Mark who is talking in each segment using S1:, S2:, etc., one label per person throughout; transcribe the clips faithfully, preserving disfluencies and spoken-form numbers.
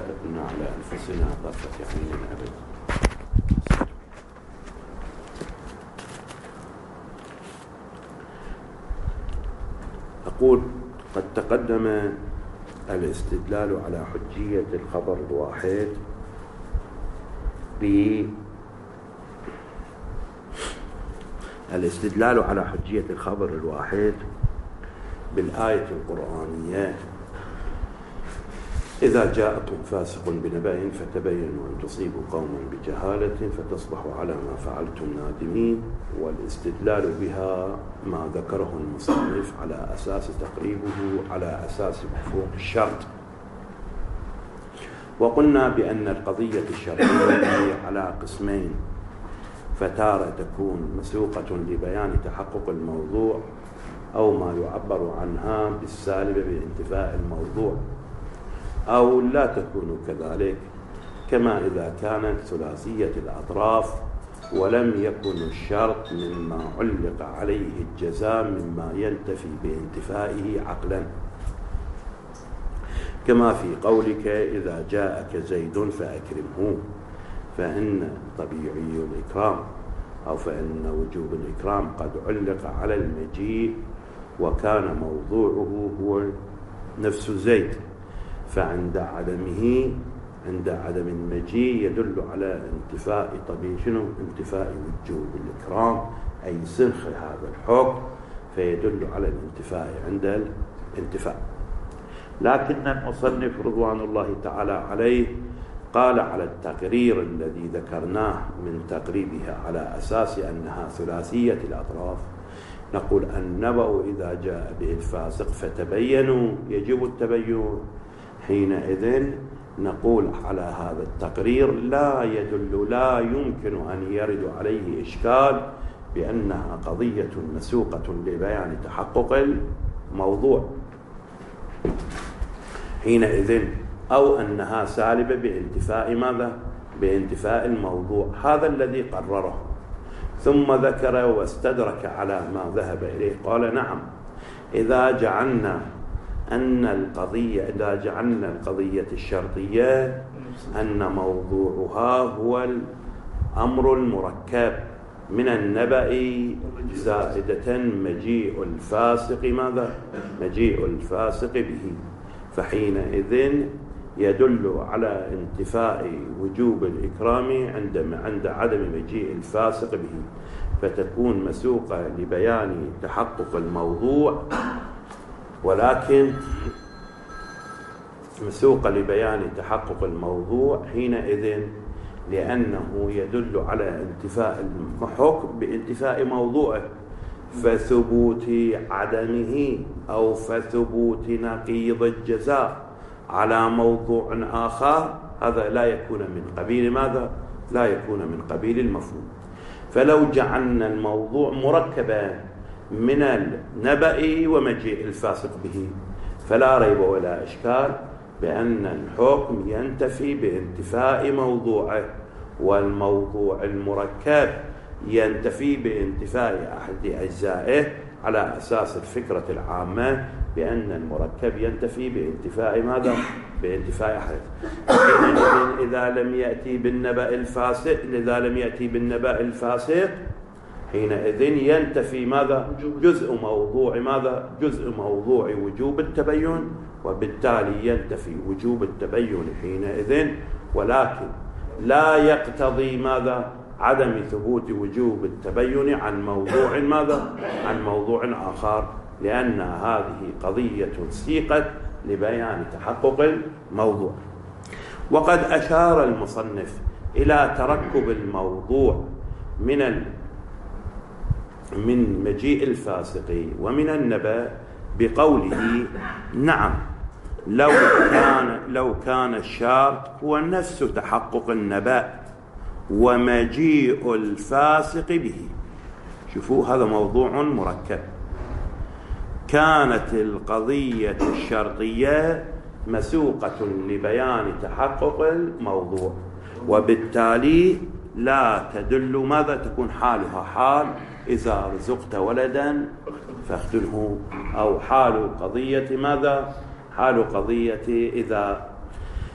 S1: كنا على أنفسنا طرفة عين أبد. أقول قد تقدم الاستدلال على حجية الخبر الواحد ب الاستدلال على حجية الخبر الواحد بالآية القرآنية: إذا جاءكم فاسق بنبأ فتبينوا أن تصيبوا قوما بجهالة فتصبحوا على ما فعلتم نادمين. والاستدلال بها ما ذكره المصنف على أساس تقريبه على أساس مفهوم الشرط. وقلنا بأن القضية الشرطية على قسمين: فتارة تكون مسوقة لبيان تحقق الموضوع أو ما يعبر عنها بالسالب بانتفاء الموضوع، أو لا تكون كذلك، كما إذا كانت ثلاثية الأطراف ولم يكن الشرط مما علق عليه الجزاء مما ينتفي بانتفائه عقلا، كما في قولك: إذا جاءك زيد فأكرمه، فإن طبيعي الإكرام أو فإن وجوب الإكرام قد علق على المجيء وكان موضوعه هو نفس زيد، فعند عدمه عند عدم المجيء يدل على انتفاء طبيعي شنو انتفاء وجوب الإكرام، أي سنخ هذا الحكم، فيدل على الانتفاء عند الانتفاء. لكن المصنف رضوان الله تعالى عليه قال على التقرير الذي ذكرناه من تقريبها على أساس أنها ثلاثية الأطراف، نقول النبأ إذا جاء به الفاسق فتبينوا يجب التبين، حينئذ نقول على هذا التقرير لا يدل لا يمكن أن يرد عليه إشكال بأنها قضية مسوقة لبيان تحقق الموضوع حينئذ، أو أنها سالبة بانتفاء ماذا؟ بانتفاء الموضوع. هذا الذي قرره، ثم ذكر واستدرك على ما ذهب إليه. قال: نعم، إذا جعلنا أن القضية إذا جعلنا القضية الشرطية أن موضوعها هو الأمر المركب من النبأ زائدة مجيء الفاسق ماذا؟ مجيء الفاسق به، فحينئذ يدل على انتفاء وجوب الإكرام عند عند عدم مجيء الفاسق به، فتكون مسوقة لبيان تحقق الموضوع، ولكن مسوقة لبيان تحقق الموضوع حينئذ لأنه يدل على انتفاء الحكم بانتفاء موضوعه، فثبوت عدمه أو فثبوت نقيض الجزاء على موضوع آخر هذا لا يكون من قبيل ماذا؟ لا يكون من قبيل المفهوم. فلو جعلنا الموضوع مركبا من النبأ ومجيء الفاسق به فلا ريب ولا إشكال بأن الحكم ينتفي بانتفاء موضوعه، والموضوع المركب ينتفي بانتفاء أحد أجزائه على أساس الفكرة العامة بأن المركب ينتفي بانتفاء ماذا؟ بانتفاء أحد. إذا لم يأتي بالنبأ الفاسق إذا لم يأتي بالنبأ الفاسق حينئذ ينتفي ماذا؟ جزء موضوع ماذا؟ جزء موضوع وجوب التبين، وبالتالي ينتفي وجوب التبين حينئذ، ولكن لا يقتضي ماذا؟ عدم ثبوت وجوب التبين عن موضوع ماذا؟ عن موضوع آخر، لأن هذه قضية سيقت لبيان تحقق الموضوع. وقد أشار المصنف إلى تركب الموضوع من ال من مجيء الفاسق ومن النبأ بقوله: نعم، لو كان لو كان الشرط هو نفس تحقق النبأ ومجيء الفاسق به. شوفوا، هذا موضوع مركب. كانت القضية الشرطية مسوقة لبيان تحقق الموضوع، وبالتالي لا تدل ماذا؟ تكون حالها حال إذا رزقت ولدا فاختنه، أو حال قضية ماذا؟ حال قضية إذا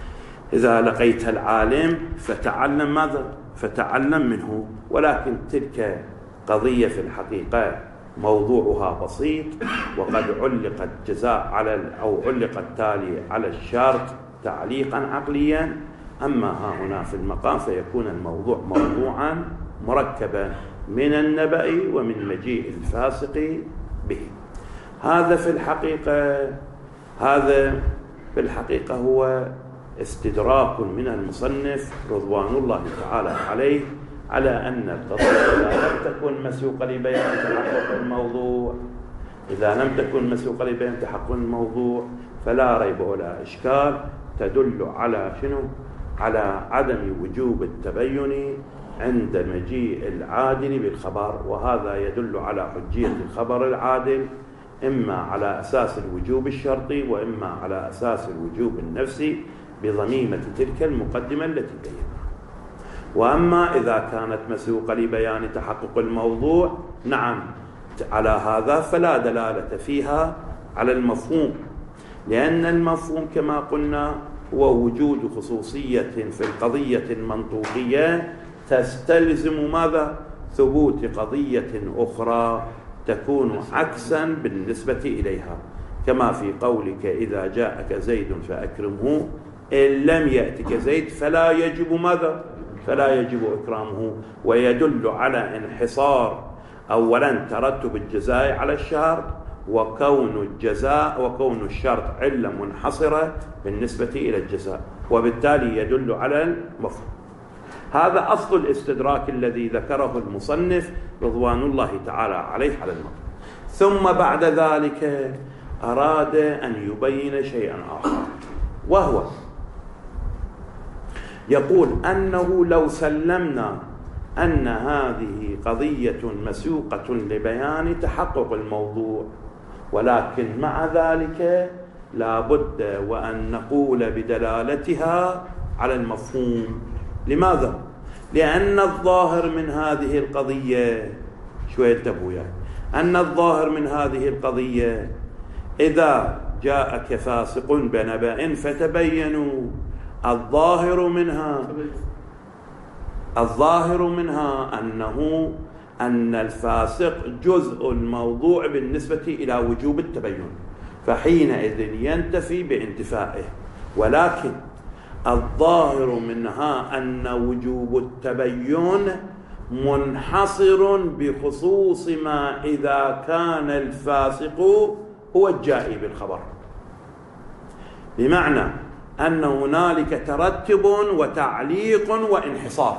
S1: إذا لقيت العالم فتعلم ماذا؟ فتعلم منه. ولكن تلك قضية في الحقيقة موضوعها بسيط، وقد علق الجزاء على أو علق التالي على الشرط تعليقا عقليا. أما ها هنا في المقام فيكون الموضوع موضوعا مركبا من النبأ ومن مجيء الفاسق به. هذا في الحقيقة هذا في الحقيقة هو استدراك من المصنف رضوان الله تعالى عليه على أن القضية إذا لم تكن مسوقة لبيان تحقق الموضوع إذا لم تكن مسوقة لبيان تحقق الموضوع فلا ريب ولا إشكال تدل على شنو؟ على عدم وجوب التبين عند مجيء العادل بالخبر. وهذا يدل على حجية الخبر العادل إما على أساس الوجوب الشرطي وإما على أساس الوجوب النفسي بضميمة تلك المقدمة التي بيناها. وأما إذا كانت مسوقة لبيان تحقق الموضوع نعم على هذا فلا دلالة فيها على المفهوم، لأن المفهوم كما قلنا هو وجود خصوصية في القضية المنطوقية تستلزم ماذا؟ ثبوت قضية أخرى تكون عكسا بالنسبة إليها، كما في قولك إذا جاءك زيد فأكرمه إن لم يأتك زيد فلا يجب ماذا؟ فلا يجب إكرامه. ويدل على انحصار أولا ترتب الجزاء على الشرط، وكون الجزاء وكون الشرط علة منحصرة بالنسبة إلى الجزاء، وبالتالي يدل على المفهوم. هذا أصل الاستدراك الذي ذكره المصنف رضوان الله تعالى عليه على المطلب. ثم بعد ذلك أراد أن يبين شيئا آخر، وهو يقول أنه لو سلمنا أن هذه قضية مسوقة لبيان تحقق الموضوع، ولكن مع ذلك لا بد وأن نقول بدلالتها على المفهوم. لماذا؟ لأن الظاهر من هذه القضية شوية انتبهوا يعني أن الظاهر من هذه القضية إذا جاءك فاسق بنبأ فتبينوا، الظاهر منها الظاهر منها أنه أن الفاسق جزء الموضوع بالنسبة إلى وجوب التبين، فحينئذ ينتفي بانتفائه. ولكن الظاهر منها أن وجوب التبين منحصر بخصوص ما إذا كان الفاسق هو الجائي بالخبر، بمعنى أن هنالك ترتب وتعليق وانحصار،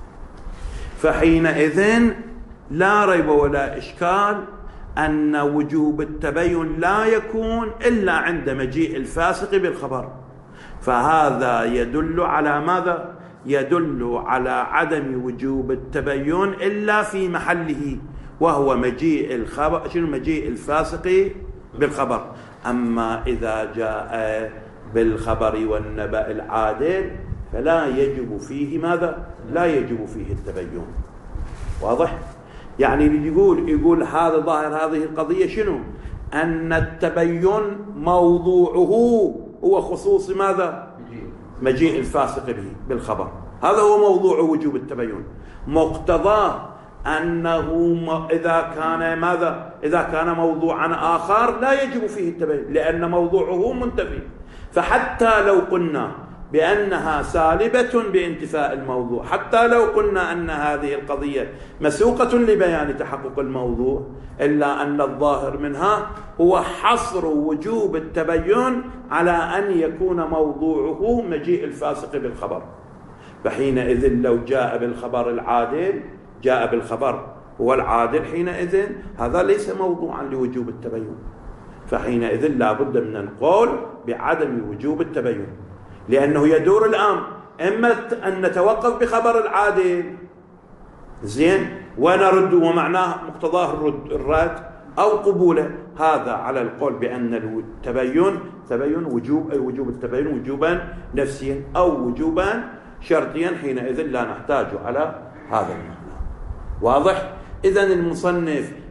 S1: فحينئذ لا ريب ولا إشكال أن وجوب التبين لا يكون إلا عند مجيء الفاسق بالخبر. فهذا يدل على ماذا؟ يدل على عدم وجوب التبين إلا في محله، وهو مجيء الخبر شنو؟ مجيء الفاسق بالخبر. أما إذا جاء بالخبر والنبأ العادل فلا يجب فيه ماذا؟ لا يجب فيه التبين. واضح؟ يعني اللي يقول يقول هذا ظاهر هذه القضية شنو؟ أن التبين موضوعه هو خصوص ماذا؟ مجيء الفاسق به بالخبر، هذا هو موضوع وجوب التبين. مقتضاه أنه إذا كان ماذا؟ إذا كان موضوعا آخر لا يجب فيه التبين، لأن موضوعه منتفي. فحتى لو قلنا بأنها سالبة بانتفاء الموضوع، حتى لو قلنا أن هذه القضية مسوقة لبيان تحقق الموضوع، إلا أن الظاهر منها هو حصر وجوب التبين على أن يكون موضوعه مجيء الفاسق بالخبر. فحينئذ لو جاء بالخبر العادل جاء بالخبر هو العادل، حينئذ هذا ليس موضوعا لوجوب التبين، فحينئذ لا بد من القول بعدم وجوب التبين، لأنه يدور الآن إما أن نتوقف بخبر العادل زين ونرد ومعناه مقتضاه الرد, الرد أو قبوله. هذا على القول بأن التبين تبين وجوب أي وجوب التبين وجوبا نفسيا أو وجوبا شرطيا، حينئذ لا نحتاج على هذا المعنى. واضح؟ إذن المصنف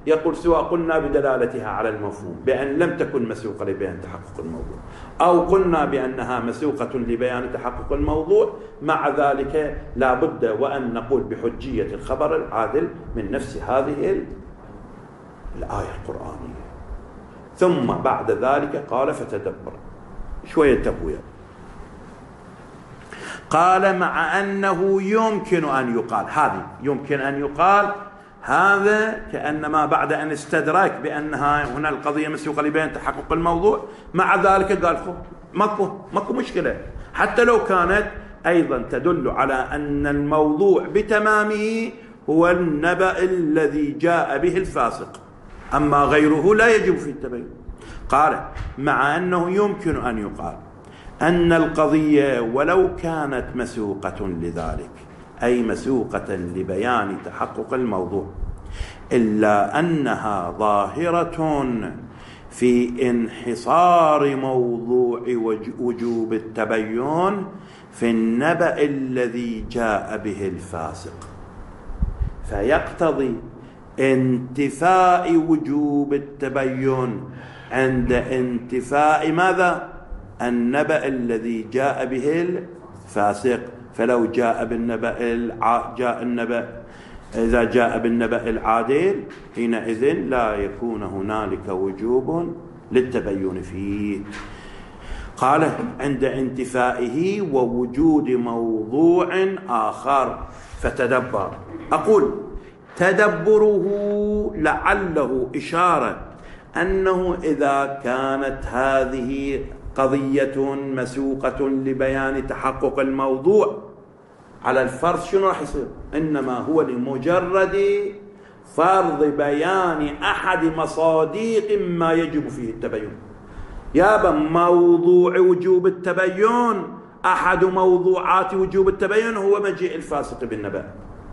S1: يقول سواء قلنا بدلالتها على المفهوم بأن لم تكن مسوقة لبيان تحقق الموضوع، أو قلنا بأنها مسوقة لبيان تحقق الموضوع، مع ذلك لا بد وأن نقول بحجية الخبر العادل من نفس هذه الآية القرآنية. ثم بعد ذلك قال فتدبر شوية تبوية، قال مع أنه يمكن أن يقال، هذه يمكن أن يقال، هذا كأنما بعد أن استدرك بأنها هنا القضية مسوقة لبيان تحقق الموضوع، مع ذلك قال خو ماكو ماكو مشكلة، حتى لو كانت أيضا تدل على أن الموضوع بتمامه هو النبأ الذي جاء به الفاسق، أما غيره لا يجب فيه التبين. قال مع أنه يمكن أن يقال أن القضية ولو كانت مسوقة لذلك، أي مسوقة لبيان تحقق الموضوع، إلا أنها ظاهرة في انحصار موضوع وجوب التبين في النبأ الذي جاء به الفاسق، فيقتضي انتفاء وجوب التبين عند انتفاء ماذا؟ النبأ الذي جاء به الفاسق. فلو جاء بالنبأ الع... جاء النبأ إذا جاء بالنبأ العادل حينئذ لا يكون هنالك وجوب للتبين فيه. قال عند انتفائه ووجود موضوع آخر فتدبر. أقول تدبره لعله إشارة أنه إذا كانت هذه قضية مسوقة لبيان تحقق الموضوع على الفرض شنو راح يصير؟ إنما هو لمجرد فرض بيان أحد مصاديق ما يجب فيه التبين. يابا موضوع وجوب التبين، أحد موضوعات وجوب التبين هو مجيء الفاسق بالنبأ،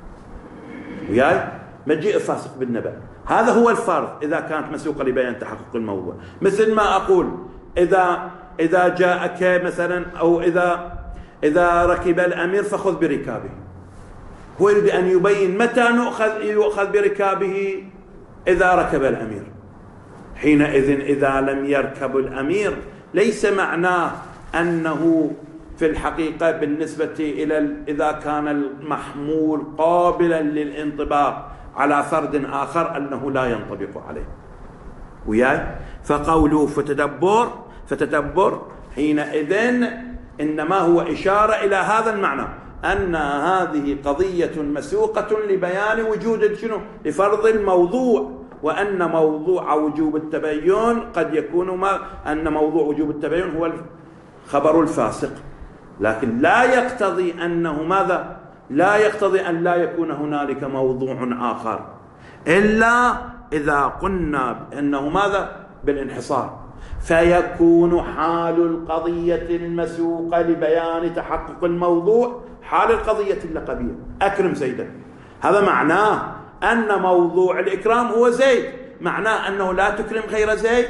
S1: وياي مجيء الفاسق بالنبأ، هذا هو الفرض إذا كانت مسوقة لبيان تحقق الموضوع. مثل ما أقول إذا إذا جاءك مثلا، أو إذا إذا ركب الأمير فخذ بركابه، هو يريد أن يبين متى نؤخذ يؤخذ بركابه إذا ركب الأمير. حينئذ إذا لم يركب الأمير ليس معناه أنه في الحقيقة بالنسبة إلى إذا كان المحمول قابلا للانطباق على فرد آخر أنه لا ينطبق عليه، وياي. فقوله فتدبر فتدبر حينئذ إنما هو إشارة إلى هذا المعنى، أن هذه قضية مسوقة لبيان وجود شنو؟ لفرض الموضوع، وأن موضوع وجوب التبين قد يكون ما أن موضوع وجوب التبين هو خبر الفاسق، لكن لا يقتضي أنه ماذا؟ لا يقتضي أن لا يكون هنالك موضوع آخر إلا إذا قلنا أنه ماذا؟ بالانحصار، فيكون حال القضية المسوقة لبيان تحقق الموضوع حال القضية اللقبية أكرم زيدا. هذا معناه أن موضوع الإكرام هو زيد، معناه أنه لا تكرم غير زيد،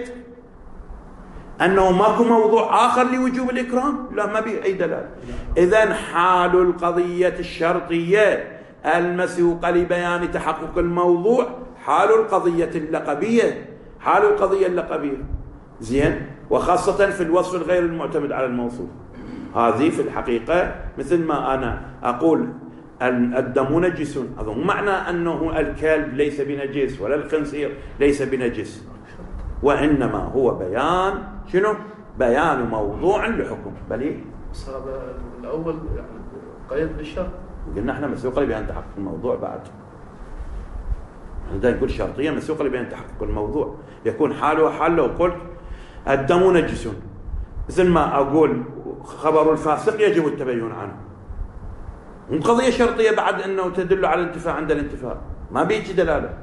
S1: أنه ماكو موضوع آخر لوجوب الإكرام، لا ما به أي دلالة. إذن حال القضية الشرطية المسوقة لبيان تحقق الموضوع حال القضية اللقبية، حال القضية اللقبية زين، وخاصة في الوصف الغير المعتمد على الموصوف. هذه في الحقيقة مثل ما أنا أقول الدم نجس، هذا معنى أنه الكلب ليس بنجس ولا الخنزير ليس بنجس، وإنما هو بيان شنو؟ بيان موضوع لحكم. بلي
S2: هذا الأول يعني قيد بالشرط،
S1: قلنا احنا مسوقة لبيان تحقق الموضوع، بعد احنا نقول شرطية مسوقة لبيان تحقق الموضوع يكون حاله حال لو قلت الدم نجس، مثل ما أقول خبر الفاسق يجب التبين عنه، قضية شرطية بعد أنه تدل على الانتفاع عند الانتفاع، ما بيجي دلالة.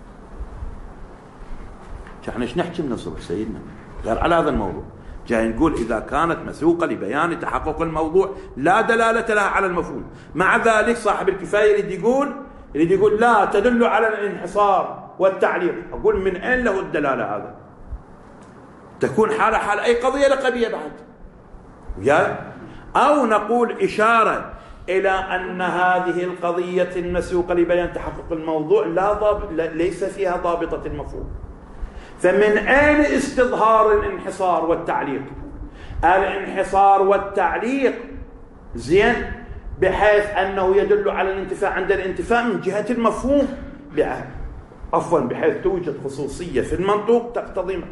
S1: احنا ايش نحكي من الصبح سيدنا غير على هذا الموضوع؟ جاي نقول إذا كانت مسوقة لبيان تحقق الموضوع لا دلالة لها على المفهوم، مع ذلك صاحب الكفاية يريد يقول يريد يقول لا تدل على الانحصار والتعليق. أقول من أين له الدلالة؟ هذا تكون حالة حال أي قضية لقبية بعد، يا أو نقول إشارة إلى أن هذه القضية المسوقة لبيان تحقق الموضوع لا ضابط، ليس فيها ضابطة المفهوم. فمن أين استظهار الانحصار والتعليق؟ الانحصار والتعليق زين بحيث أنه يدل على الانتفاء عند الانتفاء من جهة المفهوم، عفوا بحيث توجد خصوصية في المنطوق تقتضي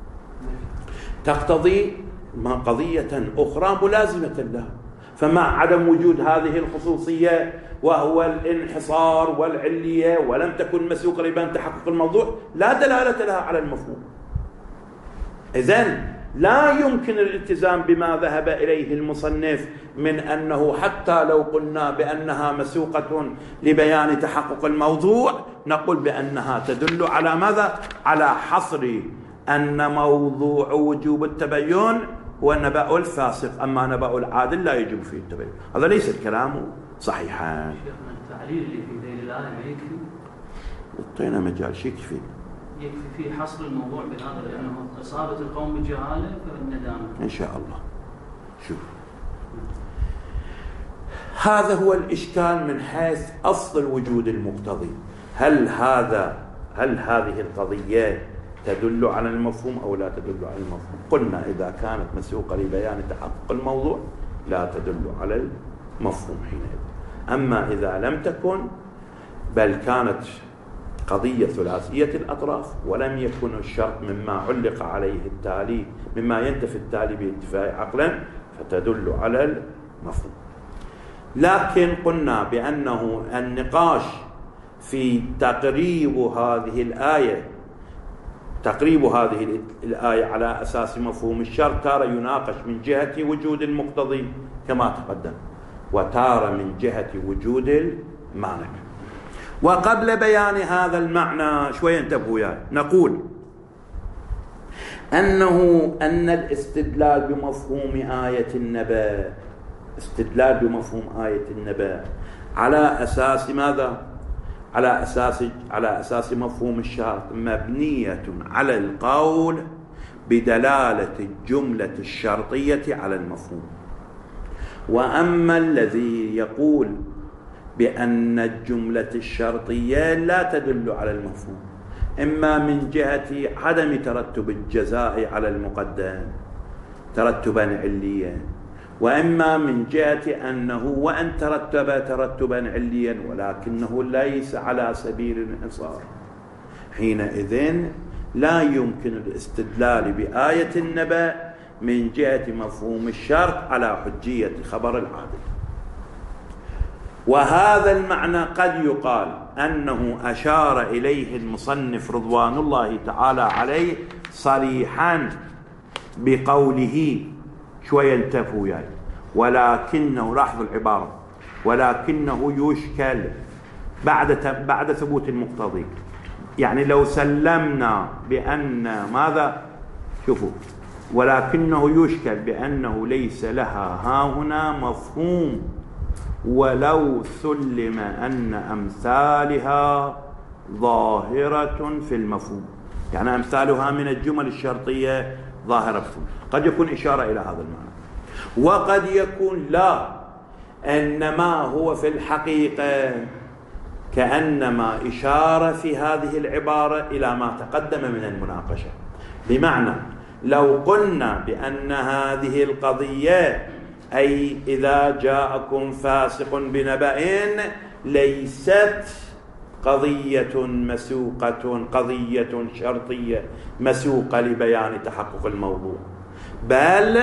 S1: تقتضي ما قضية أخرى ملازمة لها. فمع عدم وجود هذه الخصوصية وهو الانحصار والعلية ولم تكن مسوقة لبيان تحقق الموضوع لا دلالة لها على المفهوم. إذن لا يمكن الالتزام بما ذهب إليه المصنف من أنه حتى لو قلنا بأنها مسوقة لبيان تحقق الموضوع نقول بأنها تدل على ماذا؟ على حصر أن موضوع وجوب التبين هو النبأ الفاسق، أما نبأ العادل لا يجب فيه التبين. هذا ليس الكلام صحيحا.
S3: التعليل اللي في ذيل الآية ما يكفي؟
S1: اعطينا مجال شيء يكفي.
S3: يكفي في حصر الموضوع بهذا، لأنه إصابة القوم بالجهالة فالندامة
S1: إن شاء الله. شوف، هذا هو الإشكال من حيث أصل الوجود المقتضي. هل هذا هل هذه القضية تدل على المفهوم أو لا تدل على المفهوم؟ قلنا إذا كانت مسوقة لبيان تحقق الموضوع لا تدل على المفهوم حينئذ. أما إذا لم تكن بل كانت قضية ثلاثية الأطراف ولم يكن الشرط مما علق عليه التالي مما ينتفي التالي بانتفاء عقلا فتدل على المفهوم. لكن قلنا بأنه النقاش في تقريب هذه الآية تقريب هذه الآية على أساس مفهوم الشرط تارة يناقش من جهة وجود المقتضي كما تقدم، وتارة من جهة وجود المعنى. وقبل بيان هذا المعنى شوية انتبهوا يعني نقول أنه أن الاستدلال بمفهوم آية النبأ استدلال بمفهوم آية النبأ على أساس ماذا؟ على أساس على أساس مفهوم الشرط مبنية على القول بدلالة الجملة الشرطية على المفهوم. وأما الذي يقول بأن الجملة الشرطية لا تدل على المفهوم إما من جهة عدم ترتب الجزاء على المقدم ترتبا عليا، وإما من جهة أنه وأن ترتب ترتبا عليا ولكنه ليس على سبيل الانحصار، حينئذ لا يمكن الاستدلال بآية النبأ من جهة مفهوم الشرط على حجية خبر العادل. وهذا المعنى قد يقال أنه أشار إليه المصنف رضوان الله تعالى عليه صريحا بقوله شوية انتبهوا يعني ولكنه لاحظوا العبارة ولكنه يشكل بعد بعد ثبوت المقتضي. يعني لو سلمنا بأن ماذا شوفوا ولكنه يشكل بأنه ليس لها هاهنا مفهوم ولو سلم أن أمثالها ظاهرة في المفهوم، يعني أمثالها من الجمل الشرطية ظاهرة في المفهوم. قد يكون إشارة إلى هذا المعنى وقد يكون لا، إنما هو في الحقيقة كأنما إشارة في هذه العبارة إلى ما تقدم من المناقشة. بمعنى لو قلنا بأن هذه القضية أي إذا جاءكم فاسق بنبأ ليست قضية مسوقة قضية شرطية مسوقة لبيان تحقق الموضوع، بل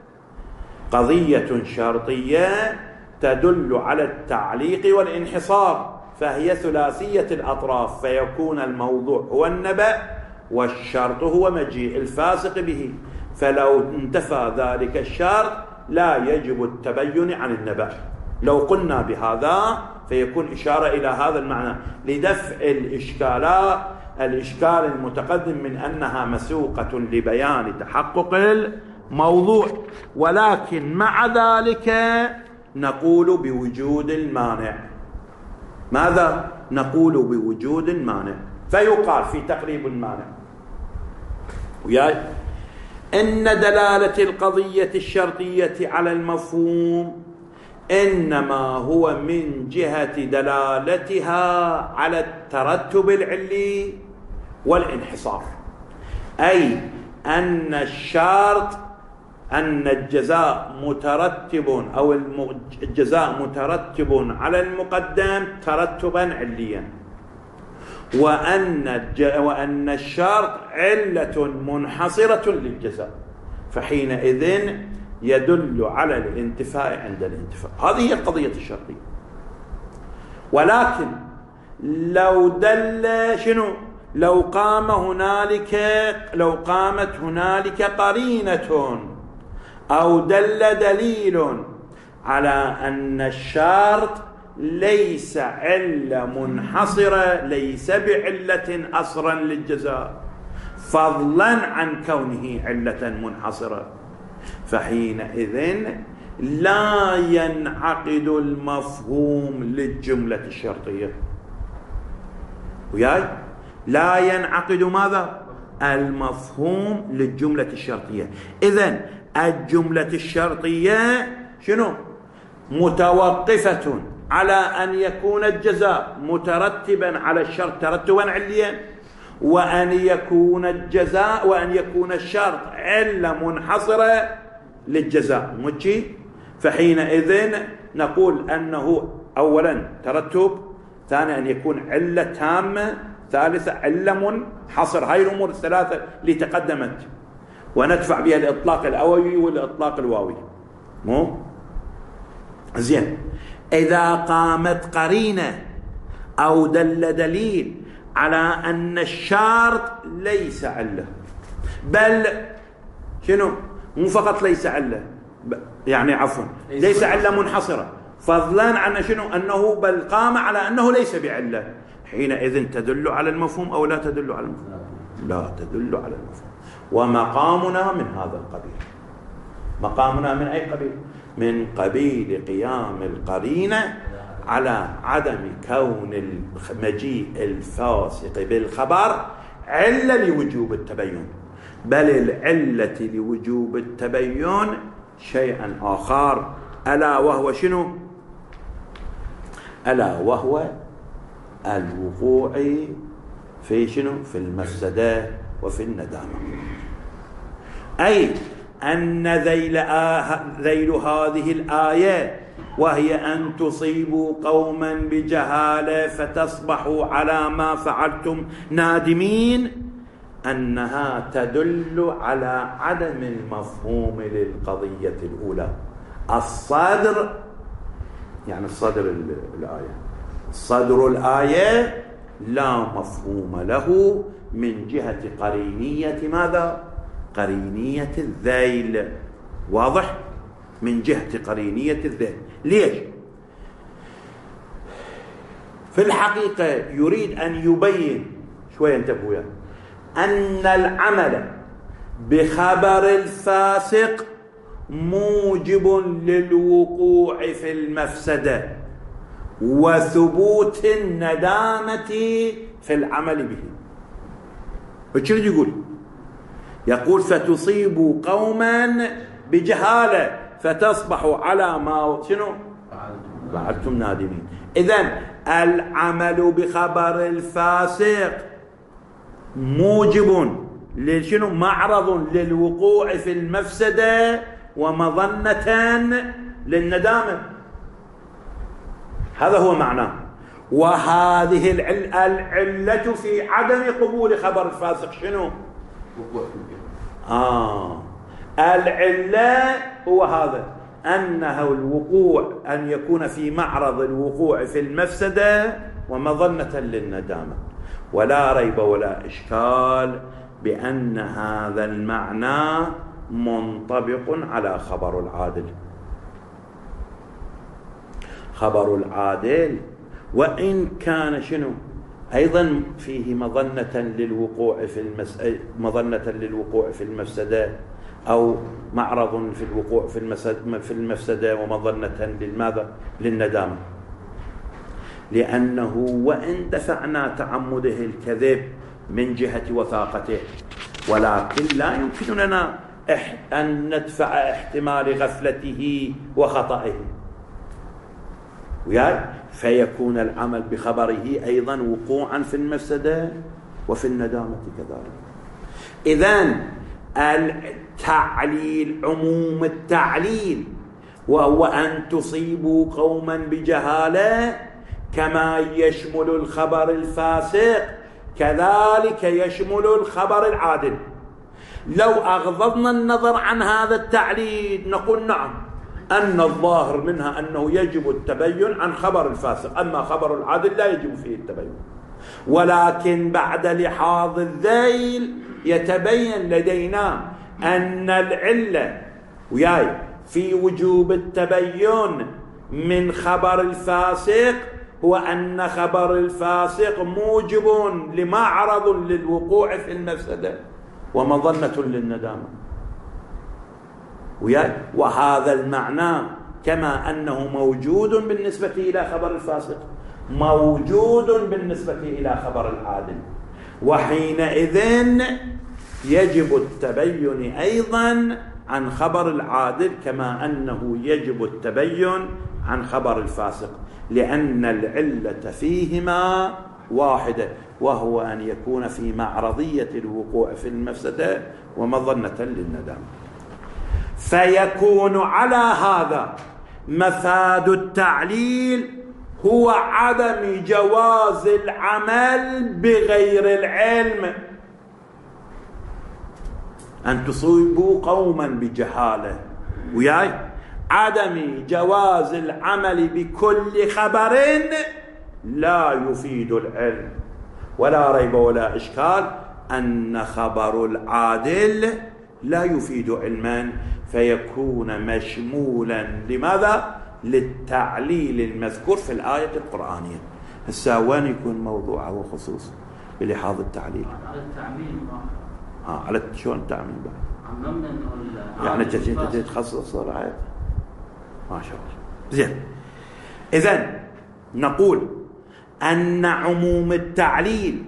S1: قضية شرطية تدل على التعليق والانحصار، فهي ثلاثية الأطراف، فيكون الموضوع هو النبأ والشرط هو مجيء الفاسق به. فلو انتفى ذلك الشرط لا يجب التبين عن النبأ. لو قلنا بهذا فيكون إشارة إلى هذا المعنى لدفع الإشكالات الإشكال المتقدم من أنها مسوقة لبيان تحقق الموضوع. ولكن مع ذلك نقول بوجود المانع. ماذا؟ نقول بوجود المانع. فيقال في تقريب المانع وياي إن دلالة القضية الشرطية على المفهوم إنما هو من جهة دلالتها على الترتب العلي والانحصار، أي أن الشرط أن الجزاء مترتب أو الجزاء مترتب على المقدم ترتبا عليا، وأن وأن الشرط علة منحصرة للجزاء، فحينئذ يدل على الانتفاء عند الانتفاء. هذه هي القضية الشرطية. ولكن لو دل شنو؟ لو قام هنالك لو قامت هنالك قرينة أو دل دليل على أن الشرط ليس علة منحصرة، ليس بعلة أصلا للجزاء، فضلا عن كونه علة منحصرة، فحينئذ لا ينعقد المفهوم للجملة الشرطية. وياي لا ينعقد ماذا؟ المفهوم للجملة الشرطية. إذن الجملة الشرطية شنو؟ متوقفة على أن يكون الجزاء مترتبا على الشرط ترتبا عليا، وأن يكون الجزاء وأن يكون الشرط علة منحصرة للجزاء مجي. فحينئذ نقول أنه أولا ترتب، ثانيا أن يكون علة تامة، ثالثا علة منحصر. هاي الأمور الثلاثة اللي تقدمت وندفع بها الإطلاق الأوي والإطلاق الواوي. مو زين؟ إذا قامت قرينة أو دل دليل على أن الشرط ليس علة، بل شنو؟ مو فقط ليس علة، يعني عفوا ليس علة منحصرة، فضلا عن شنو؟ أنه بل قام على أنه ليس بعلة، حينئذ تدل على المفهوم أو لا تدل على المفهوم؟ لا تدل على المفهوم. ومقامنا من هذا القبيل. مقامنا من أي قبيل؟ من قبيل قيام القرينة على عدم كون المجيء الفاسق بالخبر علة لوجوب التبين، بل العلة لوجوب التبين شيئا آخر، ألا وهو شنو؟ ألا وهو الوقوع في شنو؟ في المفسدة وفي الندامة. أي أن ذيل, آه ذيل هذه الآية وهي أن تصيبوا قوما بجهالة فتصبحوا على ما فعلتم نادمين، أنها تدل على عدم المفهوم للقضية الأولى. الصدر يعني الصدر الآية، صدر الآية لا مفهوم له من جهة قرينية ماذا؟ قرينية الذيل. واضح؟ من جهة قرينية الذيل. ليش؟ في الحقيقة يريد أن يبين شوية انتبهوا يعني أن العمل بخبر الفاسق موجب للوقوع في المفسدة وثبوت الندامة في العمل به. وش يقول؟ يقول فتصيب قوما بجهالة فتصبحوا على ما شنو فعلتم نادمين. إذن العمل بخبر الفاسق موجب لشنو؟ معرض للوقوع في المفسدة ومظنة للندامة. هذا هو معناه. وهذه العل... العلة في عدم قبول خبر الفاسق شنو؟ آه العلة هو هذا، أنه الوقوع أن يكون في معرض الوقوع في المفسدة ومظنة للندامة. ولا ريب ولا إشكال بأن هذا المعنى منطبق على خبر العادل. خبر العادل وإن كان شنو أيضا فيه مظنة للوقوع في المس... مظنة للوقوع في المفسدة أو معرض في الوقوع في المسد... في المفسدة ومظنة للماذا؟ للندامة، لأنه وإن دفعنا تعمده الكذب من جهة وثاقته، ولكن لا يمكن لنا أن ندفع احتمال غفلته وخطئه. وياي فيكون العمل بخبره أيضا وقوعا في المفسدة وفي الندامة كذلك. إذن التعليل عموم التعليل وهو أن تصيبوا قوما بجهالة كما يشمل الخبر الفاسق كذلك يشمل الخبر العادل. لو أغضضنا النظر عن هذا التعليل نقول نعم أن الظاهر منها أنه يجب التبين عن خبر الفاسق، أما خبر العادل لا يجب فيه التبين، ولكن بعد لحاظ الذيل يتبين لدينا أن العلة وياي في وجوب التبين من خبر الفاسق هو أن خبر الفاسق موجب لمعرض للوقوع في المفسدة ومظنة للندامة وياي. وهذا المعنى كما أنه موجود بالنسبة إلى خبر الفاسق موجود بالنسبة إلى خبر العادل، وحينئذ يجب التبين أيضا عن خبر العادل كما أنه يجب التبين عن خبر الفاسق، لأن العلة فيهما واحدة وهو أن يكون في معرضية الوقوع في المفسدة ومظنة للندامة. فيكون على هذا مفاد التعليل هو عدم جواز العمل بغير العلم، أن تصيبوا قوما بجهالة وياي عدم جواز العمل بكل خبر لا يفيد العلم، ولا ريب ولا إشكال أن خبر العادل لا يفيد علما فيكون مشمولا لماذا؟ للتعليل المذكور في الآية القرآنية. هسا وين يكون موضوعه وخصوص بلحاظ التعليل؟
S3: على التعميم.
S1: اه على شلون التعميم بقى؟
S3: عممنا انه
S1: يعني انت تخصص الآية ما شاء الله زين. إذن نقول أن عموم التعليل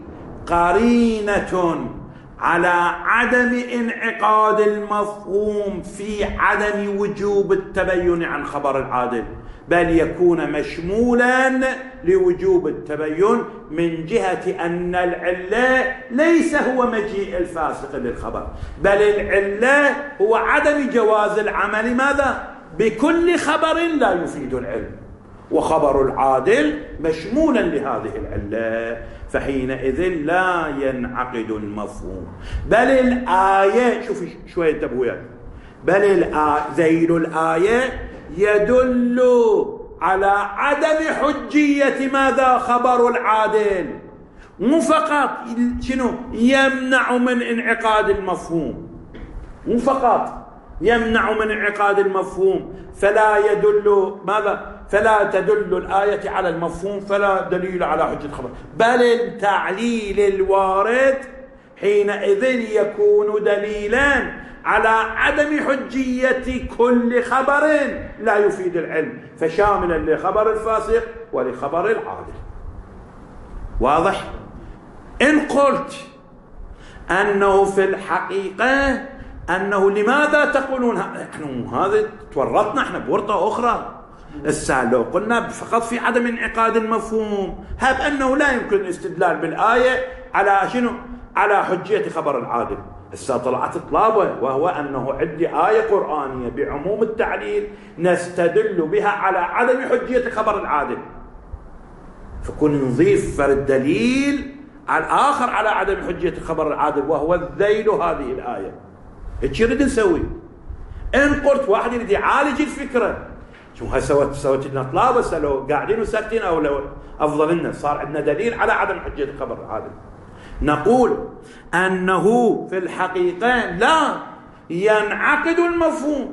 S1: قرينة على عدم انعقاد المفهوم في عدم وجوب التبين عن خبر العادل، بل يكون مشمولا لوجوب التبين من جهة أن العلة ليس هو مجيء الفاسق للخبر، بل العلة هو عدم جواز العمل ماذا؟ بكل خبر لا يفيد العلم، وخبر العادل مشمولا لهذه العلة، فحينئذ لا ينعقد المفهوم. بل الآية شوف شوية انتبهوا، بل ذيل الآية يدل على عدم حجية ماذا؟ خبر العادل، مو فقط شنو يمنع من انعقاد المفهوم، مو فقط يمنع من انعقاد المفهوم فلا يدل ماذا؟ فلا تدل الآية على المفهوم فلا دليل على حجة الخبر، بل التعليل الوارد حينئذ يكون دليلا على عدم حجية كل خبر لا يفيد العلم، فشاملا لخبر الفاسق ولخبر العادل. واضح؟ إن قلت أنه في الحقيقة أنه لماذا تقولون هذا تورطنا احنا بورطة أخرى. السؤال لو قلنا فقط في عدم انعقاد المفهوم هب أنه لا يمكن الاستدلال بالآية على شنو؟ على حجية خبر العادل. السؤال طلعت طلابة وهو أنه عندي آية قرآنية بعموم التعليل نستدل بها على عدم حجية خبر العادل، فكون نضيف فرد دليل على الآخر على عدم حجية خبر العادل وهو الذيل هذه الآية. ايش يريد نسوي؟ إن قلت واحد يريد يعالج الفكرة شو هسوت سوت لنا طلابة لو قاعدين وساكتين أو لو أفضل لنا صار عندنا دليل على عدم حجية خبر العادل، نقول أنه في الحقيقة لا ينعقد المفهوم،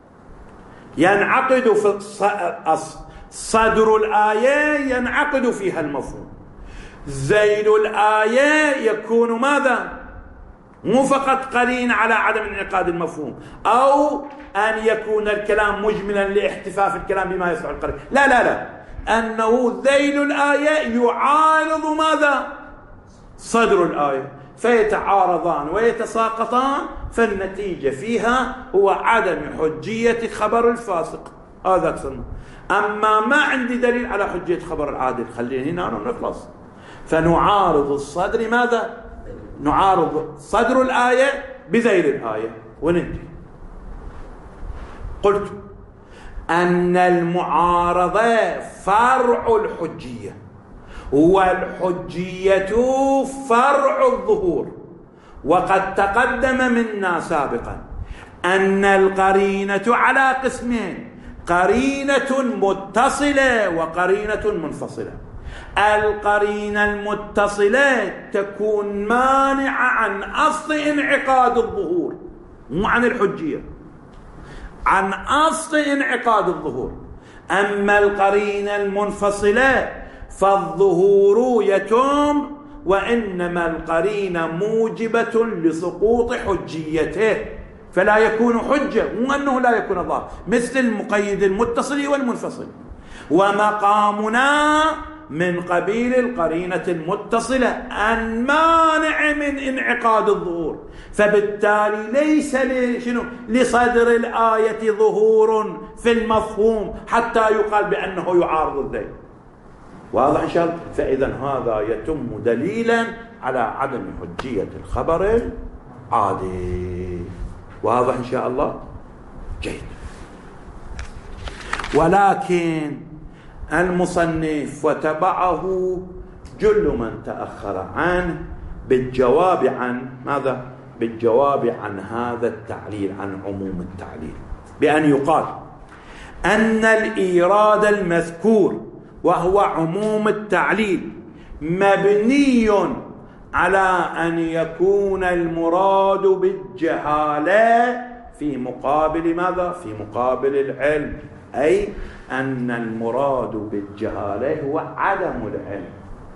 S1: ينعقد في صدر الآية ينعقد فيها المفهوم، ذيل الآية يكون ماذا؟ مو فقط قرين على عدم انعقاد المفهوم أو أن يكون الكلام مجملا لاحتفاف الكلام بما يصلح القرين، لا لا لا، أنه ذيل الآية يعارض ماذا؟ صدر الآية، فيتعارضان ويتساقطان، فالنتيجة فيها هو عدم حجية خبر الفاسق هذا أقصد. أما ما عندي دليل على حجية خبر العادل، خلينا هنا ونخلص. فنعارض الصدر ماذا؟ نعارض صدر الآية بذيل الآية وننتهي. قلت أن المعارضة فرع الحجية، والحجية فرع الظهور. وقد تقدم منا سابقا أن القرينة على قسمين: قرينة متصلة وقرينة منفصلة. القرينة المتصلة تكون مانعة عن أصل انعقاد الظهور، مو عن الحجية، عن أصل انعقاد الظهور. أما القرينة المنفصلة فالظهور يتم، وإنما القرينة موجبة لسقوط حجيته، فلا يكون حجة، مو أنه لا يكون ظاهر، مثل المقيد المتصل والمنفصل. ومقامنا من قبيل القرينة المتصلة المانع من انعقاد الظهور، فبالتالي ليس شنو لصدر الآية ظهور في المفهوم حتى يقال بأنه يعارض الذيل. واضح إن شاء الله؟ فإذا هذا يتم دليلا على عدم حجية الخبر العادي. واضح إن شاء الله؟ جيد. ولكن المصنف وتبعه جل من تأخر عنه بالجواب عن ماذا؟ بالجواب عن هذا التعليل، عن عموم التعليل، بأن يقال أن الإيراد المذكور وهو عموم التعليل مبني على أن يكون المراد بالجهالة في مقابل ماذا؟ في مقابل العلم، أي أن المراد بالجهالة هو عدم العلم.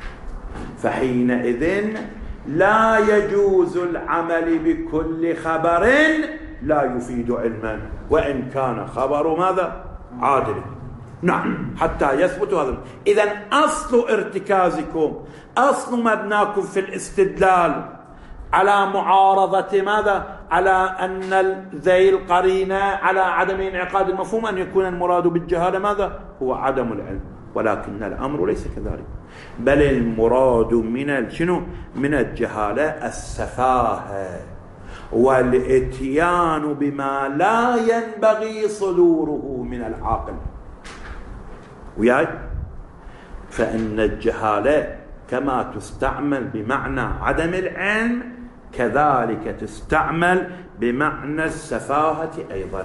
S1: فحينئذ لا يجوز العمل بكل خبر لا يفيد علما وإن كان خبر ماذا؟ عادل. نعم، حتى يثبت هذا. إذن أصل ارتكازكم، أصل مبناكم في الاستدلال على معارضة ماذا؟ على أن ذي القرينة على عدم انعقاد المفهوم أن يكون المراد بالجهالة ماذا؟ هو عدم العلم. ولكن الأمر ليس كذلك، بل المراد من شنو؟ من الجهالة السفاهة والاتيان بما لا ينبغي صدوره من العاقل. وياي؟ فإن الجهالة كما تستعمل بمعنى عدم العلم كذلك تستعمل بمعنى السفاهة أيضا.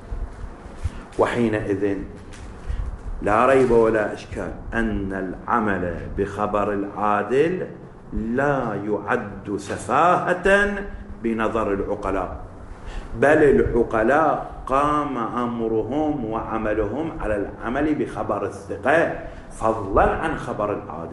S1: وحينئذ لا ريب ولا إشكال أن العمل بخبر العادل لا يعد سفاهة بنظر العقلاء، بل العقلاء قام أمرهم وعملهم على العمل بخبر الثقة فضلا عن خبر العادل.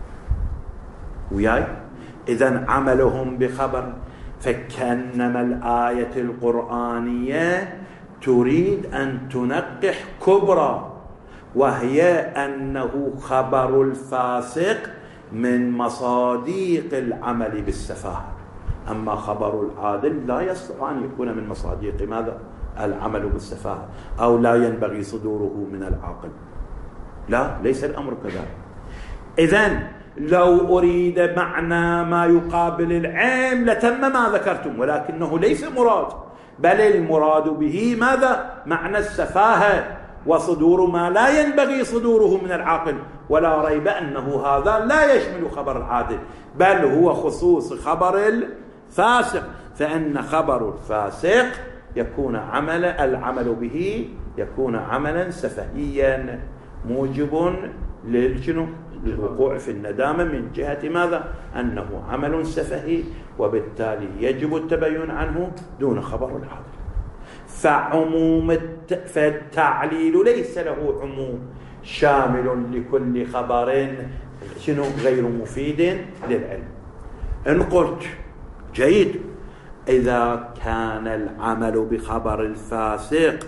S1: وياي؟ إذن عملهم بخبر، فكأنما الآية القرآنية تريد أن تنقح كبرى، وهي أنه خبر الفاسق من مصاديق العمل بالسفاهة، أما خبر العادل لا يصلح أن يكون من مصاديق ماذا؟ العمل بالسفاهة، أو لا ينبغي صدوره من العقل. لا، ليس الأمر كذلك. إذن لو أريد معنى ما يقابل العلم لتم ما ذكرتم، ولكنه ليس مراد، بل المراد به ماذا؟ معنى السفاهة وصدور ما لا ينبغي صدوره من العاقل. ولا ريب أنه هذا لا يشمل خبر العادل، بل هو خصوص خبر الفاسق، فإن خبر الفاسق يكون عمل العمل به يكون عملا سفهيا موجب للجنو للوقوع في الندامة من جهة ماذا؟ أنه عمل سفهي، وبالتالي يجب التبين عنه دون خبر العادل. فعموم الت... فالتعليل ليس له عموم شامل لكل خبر شنو غير مفيد للعلم. إن قلت جيد، إذا كان العمل بخبر الفاسق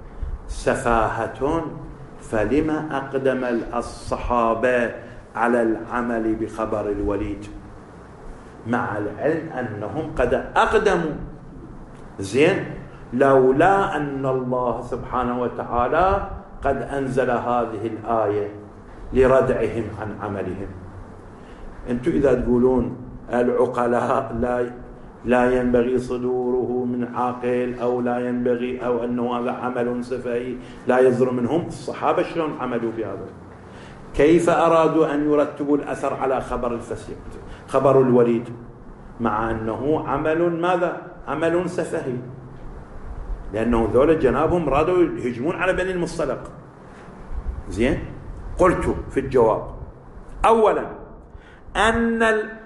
S1: سفاهة فلما أقدم الصحابة على العمل بخبر الوليد مع العلم أنهم قد أقدموا؟ زين، لولا أن الله سبحانه وتعالى قد أنزل هذه الآية لردعهم عن عملهم. أنتم إذا تقولون العقلاء لا لا ينبغي صدوره من عاقل أو لا ينبغي أو أنه هذا عمل سفهي لا يصدر منهم، الصحابة شلون عملوا بهذا؟ كيف أرادوا أن يرتبوا الأثر على خبر الفسيق خبر الوليد مع أنه عمل ماذا؟ عمل سفهي، لأنه ذول جنابهم رادوا يهجمون على بني المصطلق. زين، قلت في الجواب أولا أن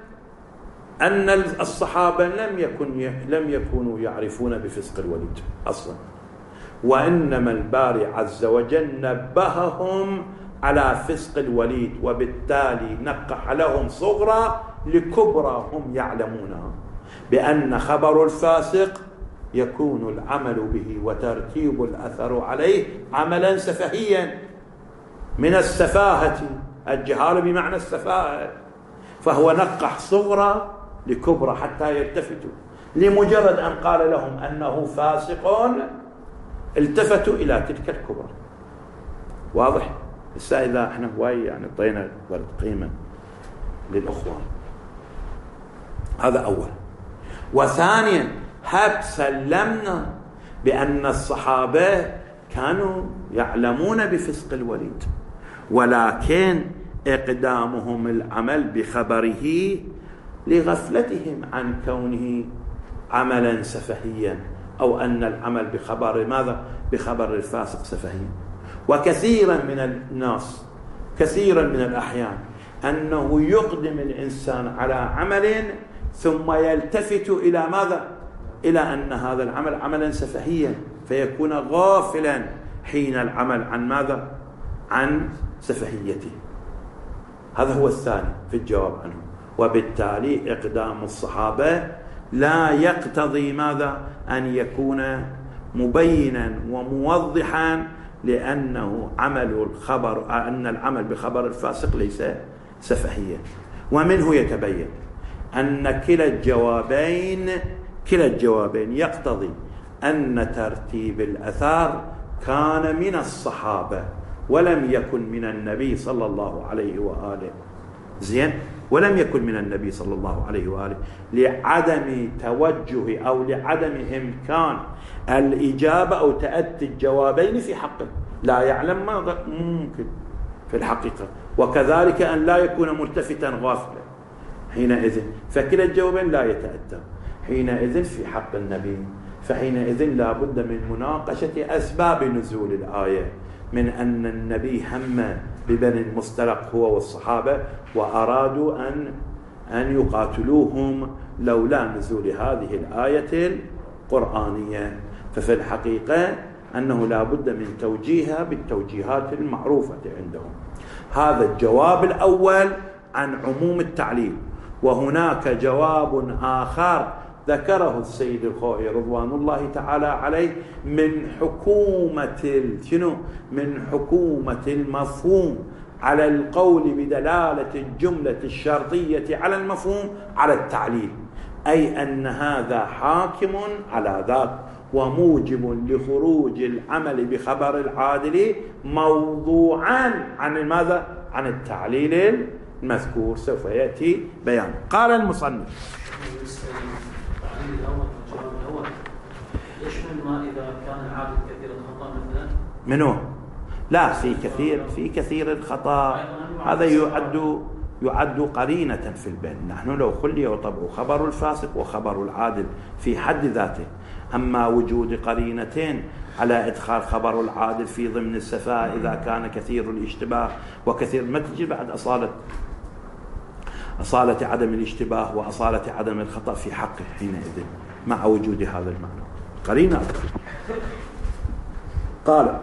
S1: أن الصحابة لم يكن لم يكونوا يعرفون بفسق الوليد أصلا، وإنما الباري عز وجل نبههم على فسق الوليد، وبالتالي نقح لهم صغرى لكبرى هم يعلمونها، بأن خبر الفاسق يكون العمل به وترتيب الأثر عليه عملا سفهيا من السفاهة، الجهال بمعنى السفاهة، فهو نقح صغرى لكبرى حتى يلتفتوا، لمجرد أن قال لهم أنه فاسق التفتوا إلى تلك الكبرى. واضح؟ السا إذا احنا هواي يعني طينا قيمة للأخوان. هذا أول. وثانيا هب سلمنا بأن الصحابة كانوا يعلمون بفسق الوليد، ولكن إقدامهم العمل بخبره لغفلتهم عن كونه عملا سفهيا، أو أن العمل بخبر ماذا؟ بخبر الفاسق سفهيا. وكثيرا من الناس كثيرا من الأحيان أنه يقدم الإنسان على عمل ثم يلتفت إلى ماذا؟ إلى أن هذا العمل عملا سفهيا، فيكون غافلا حين العمل عن ماذا؟ عن سفهيته. هذا هو الثاني في الجواب عنه. وبالتالي إقدام الصحابة لا يقتضي ماذا؟ أن يكون مبينا وموضحا، لأنه عمل الخبر أن العمل بخبر الفاسق ليس سفهيا. ومنه يتبين أن كلا الجوابين كلا الجوابين يقتضي أن ترتيب الأثار كان من الصحابة ولم يكن من النبي صلى الله عليه وآله. زين، ولم يكن من النبي صلى الله عليه وآله لعدم توجه أو لعدم إمكان الإجابة أو تأتي الجوابين في حقه، لا يعلم ماذا ممكن في الحقيقة، وكذلك أن لا يكون ملتفتا غافلا حينئذ، فكلا الجوابين لا يتأتى حينئذ في حق النبي. فحينئذ لا بد من مناقشة أسباب نزول الآية، من أن النبي هم ببني المصطلق هو والصحابة وأرادوا أن أن يقاتلوهم لولا نزول هذه الآية القرآنية. ففي الحقيقة أنه لا بد من توجيهها بالتوجيهات المعروفة عندهم. هذا الجواب الأول عن عموم التعليل. وهناك جواب آخر ذكره السيد الخوئي رضوان الله تعالى عليه من حكومة شنو؟ من حكومة المفهوم على القول بدلالة الجملة الشرطية على المفهوم على التعليل، أي أن هذا حاكم على ذاك وموجب لخروج العمل بخبر العادل موضوعا عن ماذا؟ عن التعليل المذكور، سوف يأتي بيان. قال المصنف
S3: يشمل ما إذا كان العادل كثير الخطأ مثلا؟
S1: منو؟ لا، في كثير في كثير الخطأ، هذا يعد يعد قرينة في البين. نحن لو خلي وطبع خبر الفاسق وخبر العادل في حد ذاته، أما وجود قرينتين على إدخال خبر العادل في ضمن السفاهة إذا كان كثير الاشتباه وكثير ما تجي بعد أصالة أصالة عدم الاشتباه وأصالة عدم الخطأ في حقه حينئذ مع وجود هذا المعنى قرينة. قال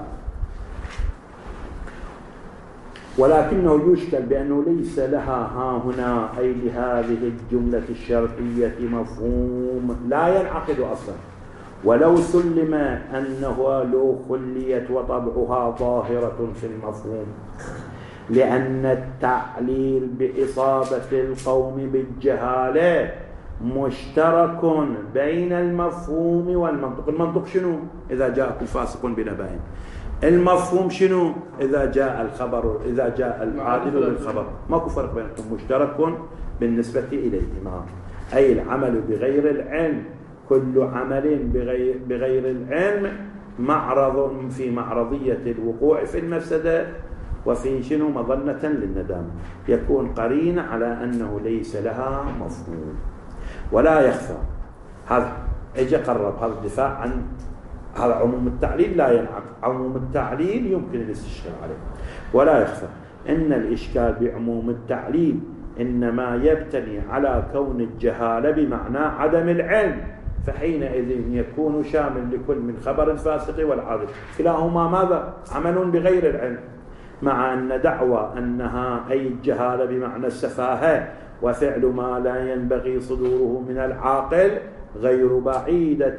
S1: ولكنه يشكل بأنه ليس لها ها هنا أي لهذه الجملة الشرطية مفهوم لا ينعقد أصلا، ولو سلم أنه لو خليت وطبعها ظاهرة في المفهوم، لأن التعليل بإصابة القوم بالجهالة مشترك بين المفهوم والمنطق. المنطق شنو؟ إذا جاءكم فاسق بنبأ، المفهوم شنو؟ إذا جاء الخبر إذا جاء العادل بالخبر ماكو فرق بينكم، مشترك بالنسبة إليهما، أي العمل بغير العلم. كل عمل بغير, بغير العلم معرض في معرضية الوقوع في المفسدة وفي شنو مظنة للندامة، يكون قرين على أنه ليس لها مفهوم. ولا يخفى هذا اجى قرب هذا الدفاع عن هذا عموم التعليل لا ينعقد، عموم التعليل يمكن الاستشكال عليه. ولا يخفى ان الاشكال بعموم التعليل انما يبتني على كون الجهاله بمعنى عدم العلم، فحينئذ يكون شامل لكل من خبر الفاسق والعادل، كلاهما ماذا؟ عمل بغير العلم، مع ان دعوى انها اي الجهاله بمعنى السفاهه وفعل ما لا ينبغي صدوره من العاقل غير بعيدة.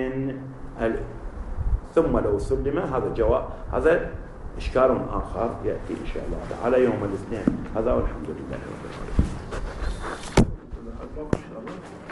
S1: ثم لو سلم هذا جواب، هذا إشكال آخر يأتي إن شاء الله على يوم الاثنين. هذا والحمد لله رب العالمين.